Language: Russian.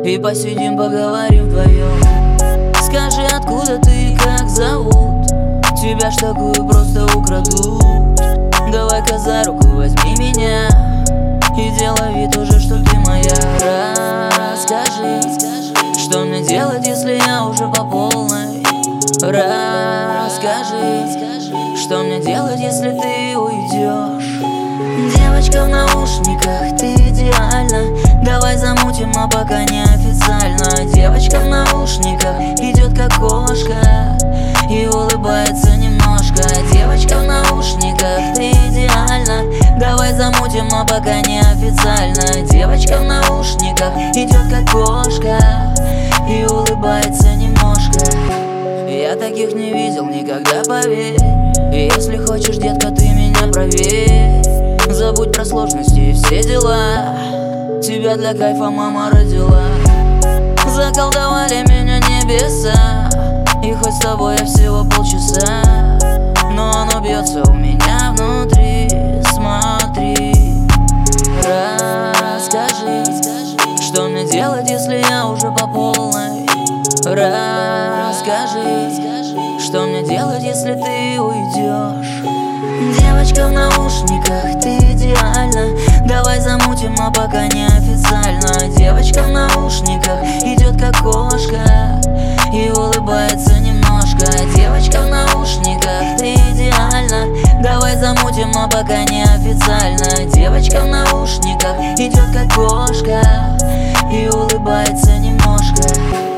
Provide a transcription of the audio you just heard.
и посидим, поговорим вдвоем. Скажи, откуда ты и как зовут? Тебя ж такую просто украдут. Давай-ка за руку возьми меня и делай вид уже, что ты моя. Расскажи, что мне делать, если я уже по полной? Расскажи, что мне делать, если ты уйдешь? Девочка в наушниках, ты идеальна. Давай замутим, а пока не официально. Девочка в наушниках идет как кошка и улыбается немножко. Девочка в наушниках, ты идеальна. Давай замутим, а пока не официально. Девочка в наушниках идет как кошка и улыбается немножко. Я таких не видел никогда, поверь. И если хочешь, детка, ты меня проверь. Забудь про сложности и все дела. Тебя для кайфа мама родила. Заколдовали меня небеса, и хоть с тобой я всего полчаса, но оно бьется у меня внутри. Смотри, расскажи, что мне делать, если я уже по полной? Расскажи, что мне делать, если ты уйдешь? Девочка в наушниках, ты идеальна. Давай замутим, а пока не официально. Девочка в наушниках идет как кошка и улыбается немножко. Девочка в наушниках, ты идеальна. Давай замутим, а пока не официально. Девочка в наушниках идет как кошка и улыбается немножко.